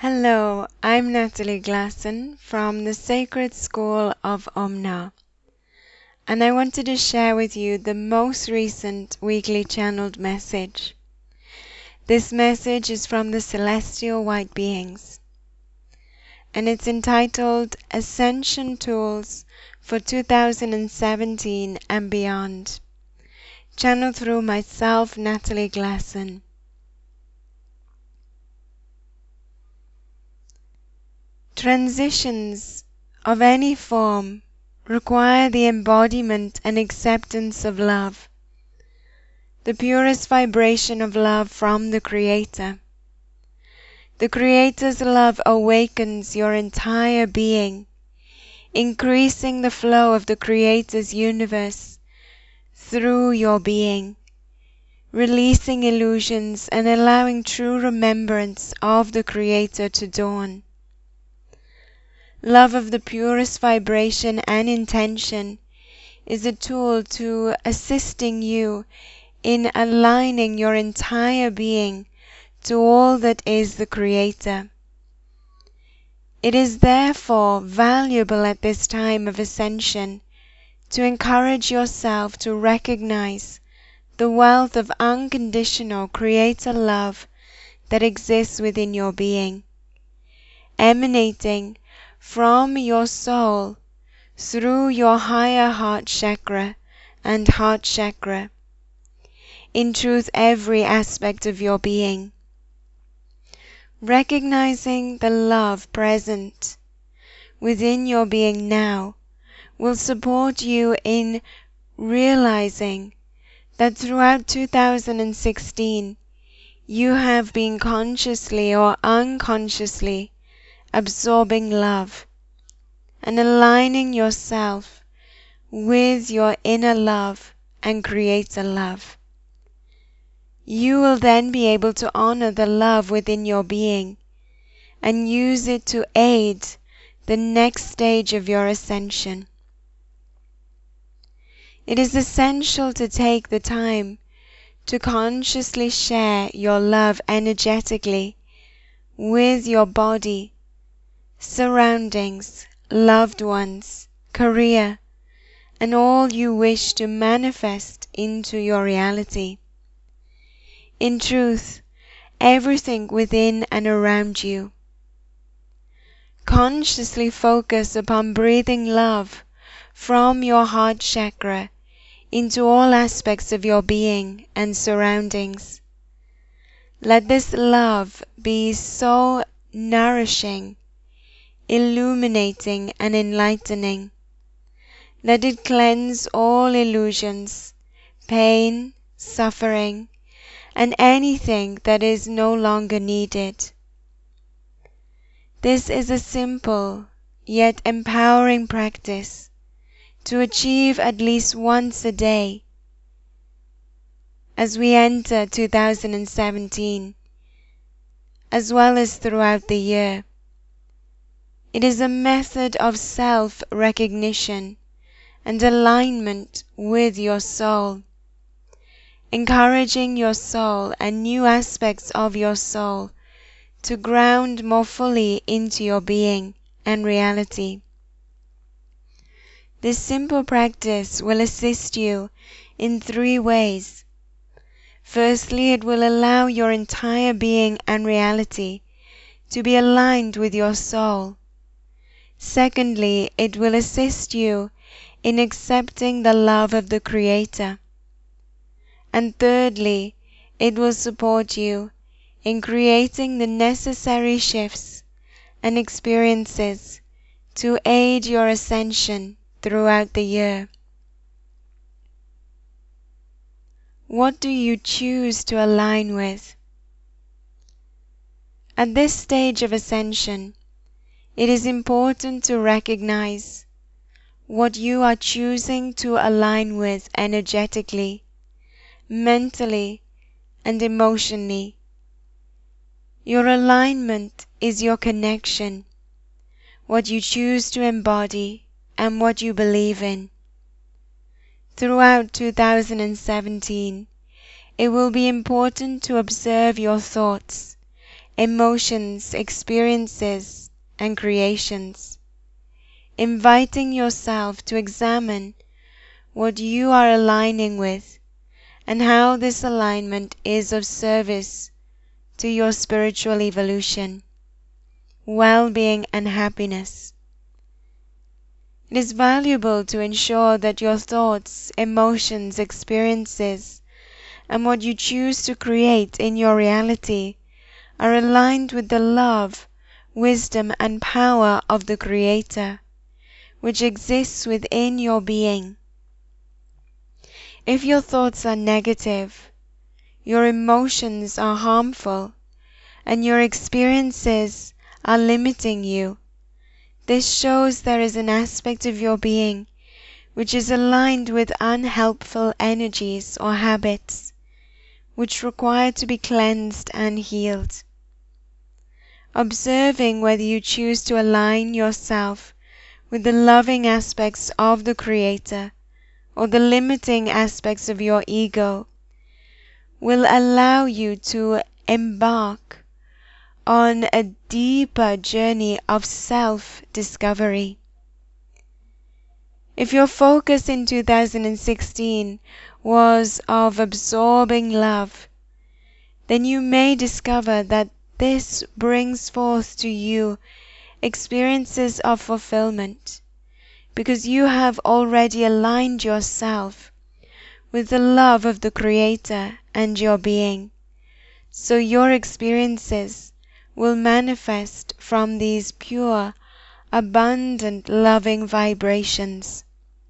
Hello, I'm Natalie Glasson from the Sacred School of Omna, and I wanted to share with you the most recent weekly channeled message. This message is from the Celestial White Beings, and it's entitled Ascension Tools for 2017 and Beyond, channeled through myself, Natalie Glasson. Transitions of any form require the embodiment and acceptance of love, the purest vibration of love from the Creator. The Creator's love awakens your entire being, increasing the flow of the Creator's universe through your being, releasing illusions and allowing true remembrance of the Creator to dawn. Love of the purest vibration and intention is a tool to assisting you in aligning your entire being to all that is the Creator. It is therefore valuable at this time of ascension to encourage yourself to recognize the wealth of unconditional Creator love that exists within your being, emanating from your soul through your higher heart chakra and heart chakra, in truth every aspect of your being. Recognizing the love present within your being now will support you in realizing that throughout 2016 you have been consciously or unconsciously absorbing love and aligning yourself with your inner love and Creator love. You will then be able to honor the love within your being and use it to aid the next stage of your ascension. It is essential to take the time to consciously share your love energetically with your body, surroundings, loved ones, career, and all you wish to manifest into your reality. In truth, everything within and around you. Consciously focus upon breathing love from your heart chakra into all aspects of your being and surroundings. Let this love be so nourishing, illuminating and enlightening. Let it cleanse all illusions, pain, suffering, and anything that is no longer needed. This is a simple yet empowering practice to achieve at least once a day as we enter 2017, as well as throughout the year. It is a method of self-recognition and alignment with your soul, encouraging your soul and new aspects of your soul to ground more fully into your being and reality. This simple practice will assist you in 3 ways. Firstly, it will allow your entire being and reality to be aligned with your soul. Secondly, it will assist you in accepting the love of the Creator. And thirdly, it will support you in creating the necessary shifts and experiences to aid your ascension throughout the year. What do you choose to align with? At this stage of ascension, it is important to recognize what you are choosing to align with energetically, mentally, and emotionally. Your alignment is your connection, what you choose to embody, and what you believe in. Throughout 2017, it will be important to observe your thoughts emotions, experiences, and creations, inviting yourself to examine what you are aligning with and how this alignment is of service to your spiritual evolution, well-being, and happiness. It is valuable to ensure that your thoughts, emotions, experiences, and what you choose to create in your reality are aligned with the love, wisdom, and power of the Creator, which exists within your being. If your thoughts are negative, your emotions are harmful, and your experiences are limiting you, this shows there is an aspect of your being which is aligned with unhelpful energies or habits, which require to be cleansed and healed. Observing whether you choose to align yourself with the loving aspects of the Creator or the limiting aspects of your ego will allow you to embark on a deeper journey of self-discovery. If your focus in 2016 was of absorbing love, then you may discover that this brings forth to you experiences of fulfillment, because you have already aligned yourself with the love of the Creator and your being, so your experiences will manifest from these pure, abundant, loving vibrations.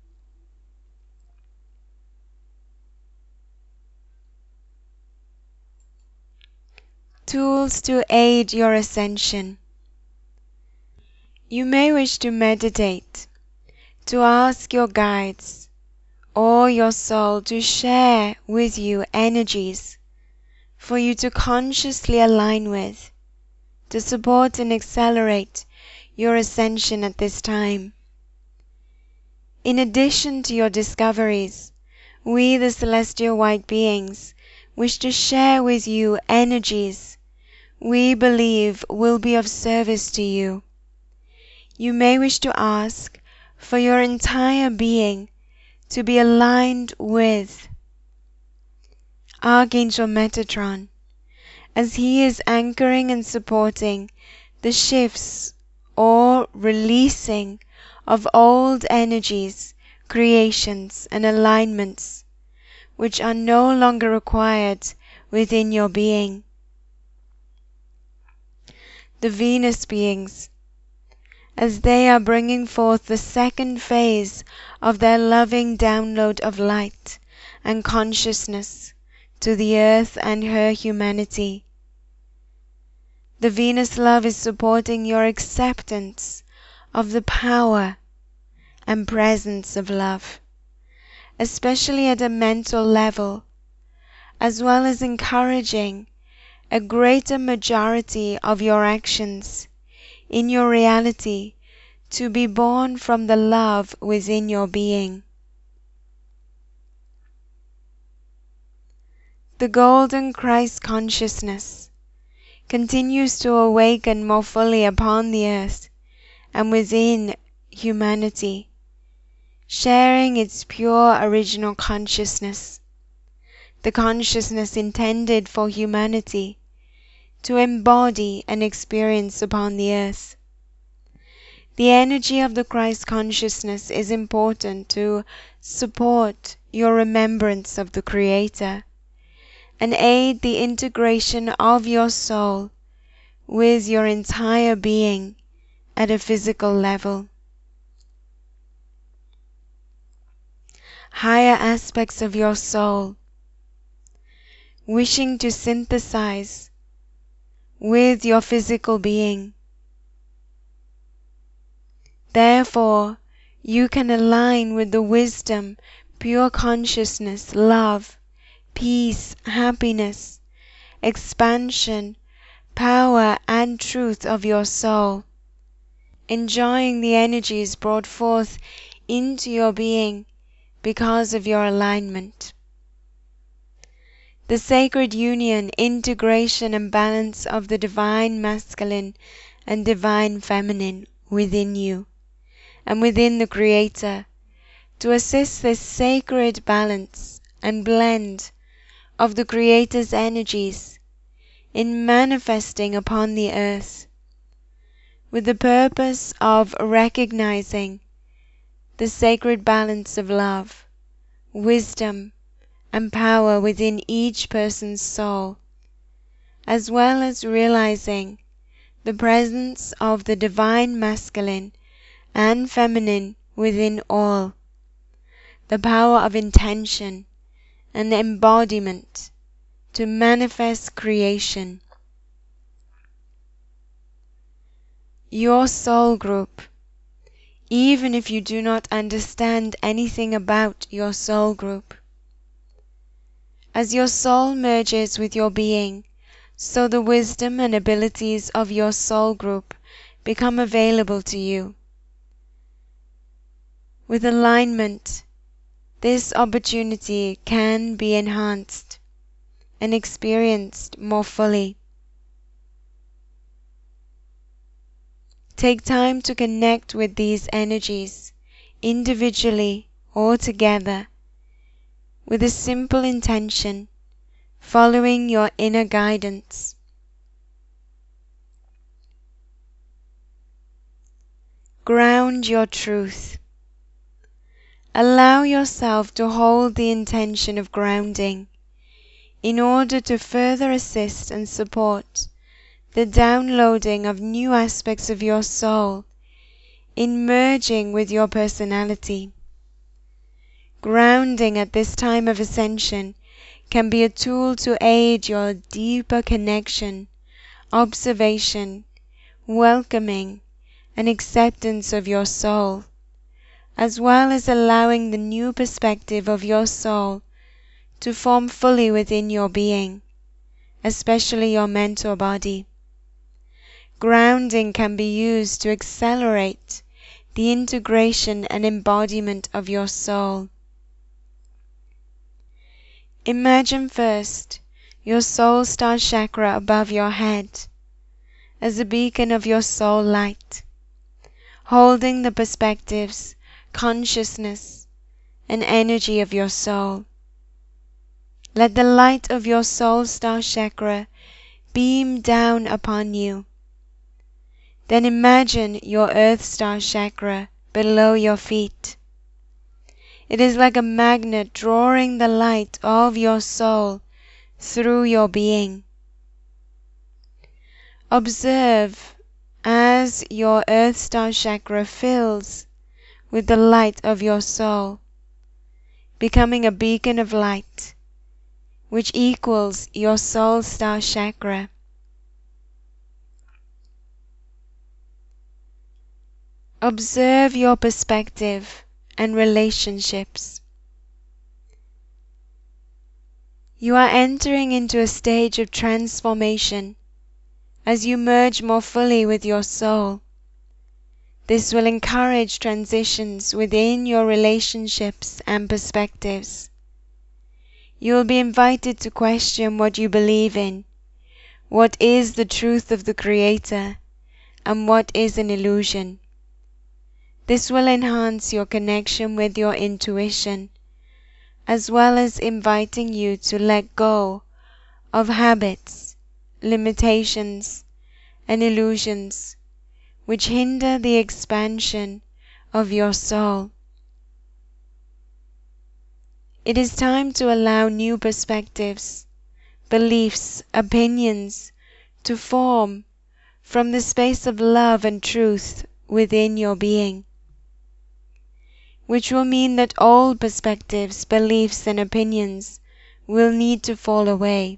Tools to aid your ascension. You may wish to meditate, to ask your guides or your soul to share with you energies for you to consciously align with, to support and accelerate your ascension at this time. In addition to your discoveries, we, the celestial white beings, wish to share with you energies we believe will be of service to you. You may wish to ask for your entire being to be aligned with Archangel Metatron, as he is anchoring and supporting the shifts or releasing of old energies, creations, and alignments which are no longer required within your being. The Venus beings, as they are bringing forth the second phase of their loving download of light and consciousness to the earth and her humanity. The Venus love is supporting your acceptance of the power and presence of love, especially at a mental level, as well as encouraging a greater majority of your actions in your reality to be born from the love within your being. The golden Christ consciousness continues to awaken more fully upon the earth and within humanity, sharing its pure original consciousness, the consciousness intended for humanity to embody and experience upon the earth. The energy of the Christ consciousness is important to support your remembrance of the Creator and aid the integration of your soul with your entire being at a physical level. Higher aspects of your soul, wishing to synthesize with your physical being. Therefore, you can align with the wisdom, pure consciousness, love, peace, happiness, expansion, power, and truth of your soul, enjoying the energies brought forth into your being because of your alignment. the sacred union, integration, and balance of the divine masculine and divine feminine within you and within the Creator, to assist this sacred balance and blend of the Creator's energies in manifesting upon the earth, with the purpose of recognizing the sacred balance of love, wisdom, and power within each person's soul, as well as realizing the presence of the divine masculine and feminine within all, the power of intention and embodiment to manifest creation. Your soul group, even if you do not understand anything about your soul group, as your soul merges with your being, so the wisdom and abilities of your soul group become available to you. With alignment, this opportunity can be enhanced and experienced more fully. Take time to connect with these energies, individually or together, with a simple intention, following your inner guidance. Ground your truth. Allow yourself to hold the intention of grounding in order to further assist and support the downloading of new aspects of your soul in merging with your personality. Grounding at this time of ascension can be a tool to aid your deeper connection, observation, welcoming, and acceptance of your soul, as well as allowing the new perspective of your soul to form fully within your being, especially your mental body. Grounding can be used to accelerate the integration and embodiment of your soul. Imagine first your soul star chakra above your head as a beacon of your soul light, holding the perspectives, consciousness, and energy of your soul. Let the light of your soul star chakra beam down upon you. Then imagine your earth star chakra below your feet. It is like a magnet drawing the light of your soul through your being. Observe as your earth star chakra fills with the light of your soul, becoming a beacon of light, which equals your soul star chakra. Observe your perspective and relationships. You are entering into a stage of transformation as you merge more fully with your soul. This will encourage transitions within your relationships and perspectives. You will be invited to question what you believe in, what is the truth of the Creator, and what is an illusion. This will enhance your connection with your intuition, as well as inviting you to let go of habits, limitations, and illusions which hinder the expansion of your soul. It is time to allow new perspectives, beliefs, opinions to form from the space of love and truth within your being, which will mean that old perspectives, beliefs, and opinions will need to fall away.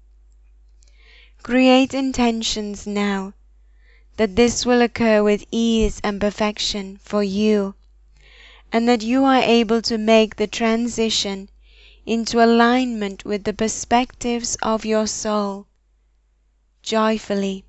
Create intentions now that this will occur with ease and perfection for you, and that you are able to make the transition into alignment with the perspectives of your soul joyfully.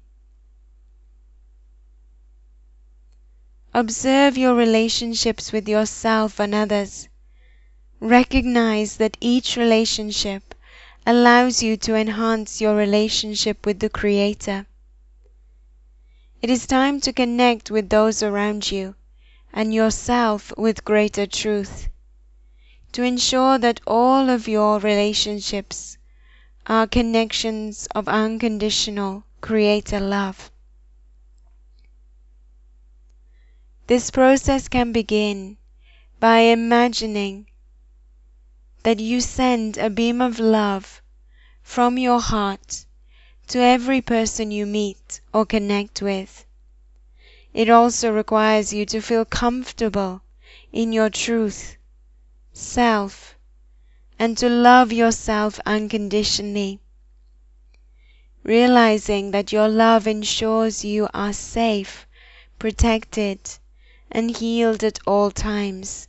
Observe your relationships with yourself and others. Recognize that each relationship allows you to enhance your relationship with the Creator. It is time to connect with those around you and yourself with greater truth, to ensure that all of your relationships are connections of unconditional Creator love. This process can begin by imagining that you send a beam of love from your heart to every person you meet or connect with. It also requires you to feel comfortable in your truth, self, and to love yourself unconditionally, realizing that your love ensures you are safe, protected, and healed at all times.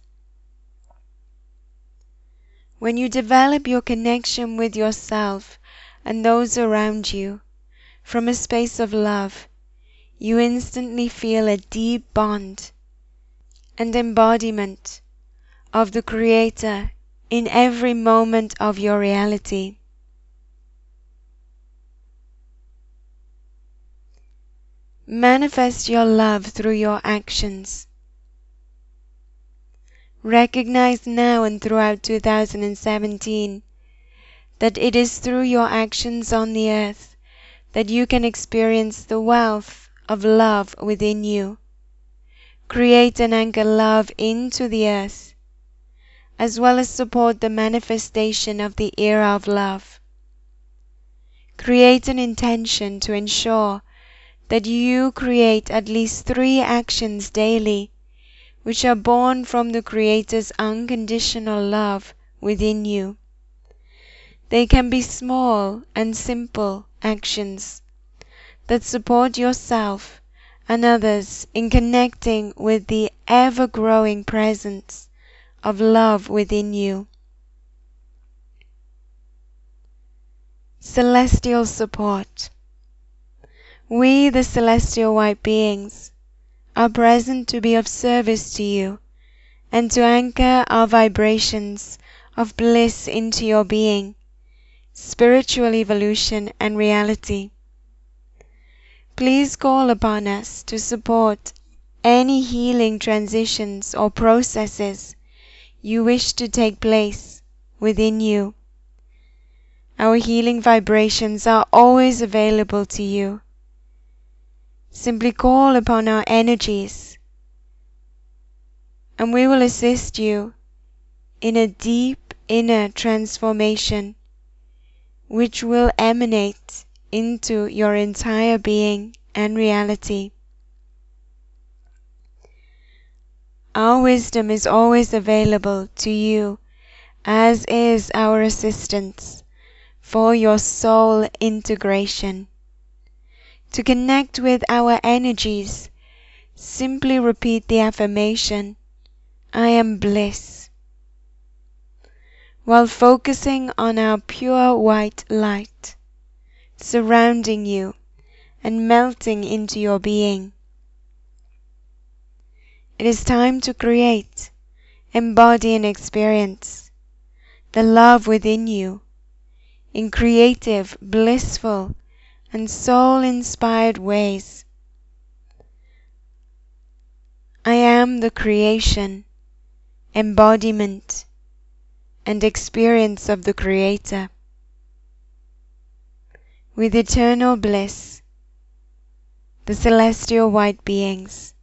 When you develop your connection with yourself and those around you from a space of love, you instantly feel a deep bond and embodiment of the Creator in every moment of your reality. Manifest your love through your actions. Recognize now and throughout 2017 that it is through your actions on the earth that you can experience the wealth of love within you. Create and anchor love into the earth, as well as support the manifestation of the era of love. Create an intention to ensure that you create at least 3 actions daily which are born from the Creator's unconditional love within you. They can be small and simple actions that support yourself and others in connecting with the ever-growing presence of love within you. Celestial support. We, the celestial white beings, are present to be of service to you and to anchor our vibrations of bliss into your being, spiritual evolution and reality. Please call upon us to support any healing transitions or processes you wish to take place within you. Our healing vibrations are always available to you. Simply call upon our energies, and we will assist you in a deep inner transformation which will emanate into your entire being and reality. Our wisdom is always available to you, as is our assistance for your soul integration. To connect with our energies, simply repeat the affirmation, I am bliss, while focusing on our pure white light, surrounding you and melting into your being. It is time to create, embody and experience the love within you in creative, blissful, and soul-inspired ways. I am the creation, embodiment, and experience of the Creator. With eternal bliss, the celestial white beings